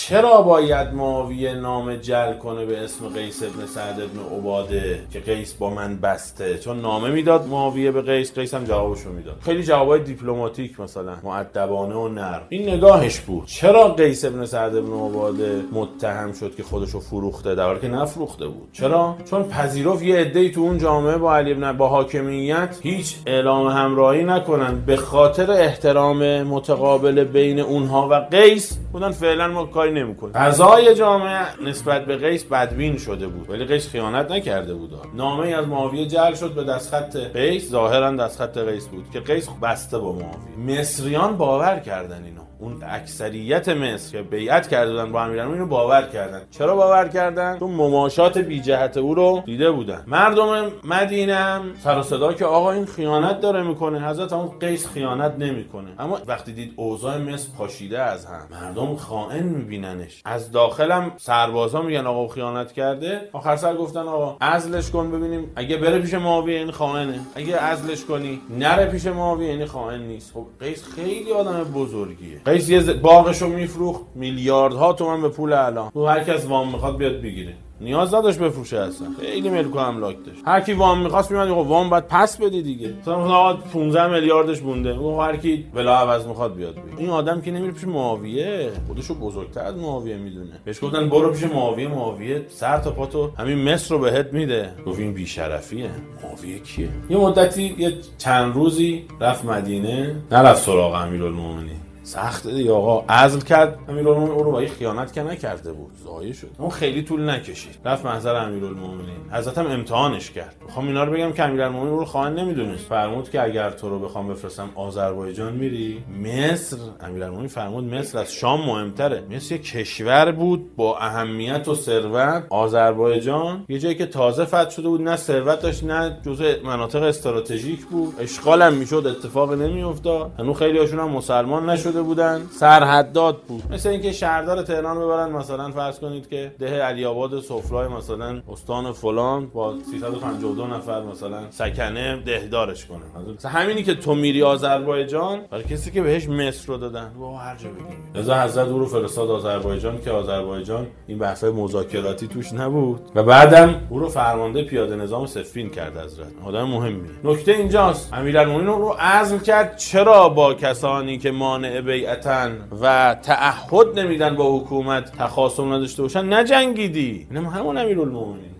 چرا باید معاویه نامه جل کنه به اسم قیس بن سعد بن عباده که قیس با من بسته؟ چون نامه میداد معاویه به قیس هم جوابشو میداد. خیلی جوابای دیپلماتیک مثلا مؤدبانه و نرم. این نگاهش بود. چرا قیس بن سعد بن عباده متهم شد که خودشو فروخته در حالی که نفروخته بود؟ چرا؟ چون پذیرفت یه عده‌ای تو اون جامعه با علی بن با حاکمیت هیچ اعلام همراهی نکنن، به خاطر احترام متقابل بین اونها و قیس بودن فعلا ما کاری نمی‌کنیم. فضای جامعه نسبت به قیس بدبین شده بود، ولی قیس خیانت نکرده بود. نامه از معاویه جعل شد به دستخط قیس، ظاهرا دستخط قیس بود که قیس بسته با معاویه. مصریان باور کردن اینو. اون اکثریت مصر که بیعت کرده بودن با امیرالمومنین رو باور کردن. چرا باور کردن؟ چون مماشات بی جهت او رو دیده بودن. مردم مدینه هم سر و صدا که آقا این خیانت داره میکنه، حضرت اون قیس خیانت نمیکنه. اما وقتی دید اوضاع مصر پاشیده از هم، مردم خائن میبیننش، از داخل هم سربازا میگن آقا خیانت کرده، آخر سر گفتن آقا عزلش کن ببینیم، اگه بره پیش معاویه این خائنه، اگه عزلش کنی نره پیش معاویه این خائن نیست. خب قیس خیلی آدم بزرگیه. قیس یه باغشو میفروخت، میلیاردها تومان به پول الان. تو هر کس وام میخواد بیاد بگیره، نیاز نداشت بفروشه اصلا. خیلی ملک و املاک داشت. هر کی وام می‌خواست میاد میگه وام بعد پس بدی دیگه. مثلا 15 میلیاردش مونده. اون هر کی بلا عوض می‌خواد بیاد بگه. این آدم که نمیره پیش معاویه، خودشو بزرگتر از معاویه میدونه. بهش گفتن برو پیش معاویه، معاویه سر تا پاتو همین مصر رو بهت میده. گفت این بی‌شرفیه. معاویه کیه؟ یه مدتی یه چند روزی رفت مدینه، نرفت سراغ امیرالمومنین. سخته دیگه آقا، عزل کرد. امیرالمومنین او رو با خیانت که نکرده بود، ضایع شد. اون خیلی طول نکشید، رفت محضر امیرالمومنین. حضرت هم امتحانش کرد. میخوام اینا رو بگم که امیرالمومنین او رو خائن نمیدونست. فرمود که اگر تو رو بخوام بفرستم آذربایجان میری؟ مصر؟ امیرالمومنین فرمود مصر از شام مهمتره. مصر یه کشور بود با اهمیت و ثروت. آذربایجان یه جایی که تازه فتح شده بود، نه ثروت داشت نه جزء مناطق استراتژیک بود. اشغال هم میشد، اتفاق نمیافتاد. هنوز خیلی هاشون هم مسلمان نشده بودن، سرحدات بود. مثل اینکه شهردار تهران ببرن مثلا فرض کنید که ده علی آباد سفرای مثلا استان فلان با 352 نفر مثلا سکنه دهدارش کنه. مثلا همینی که تو میری آذربایجان، برای کسی که بهش مصر رو دادن و هر جا بگیم. لذا حضرت او رو فرستاد آذربایجان که آذربایجان این بحث‌های مذاکراتی توش نبود و بعدم او رو فرمانده پیاده نظام صفین کرد. حضرت آدم مهمی. نکته اینجاست، امیرالمومنین رو عزل کرد. چرا با کسانی که مانع بیعتن و تعهد نمیدن با حکومت تخاصم نداشته باشن نجنگیدی؟ اینم همون امیرالمومنین.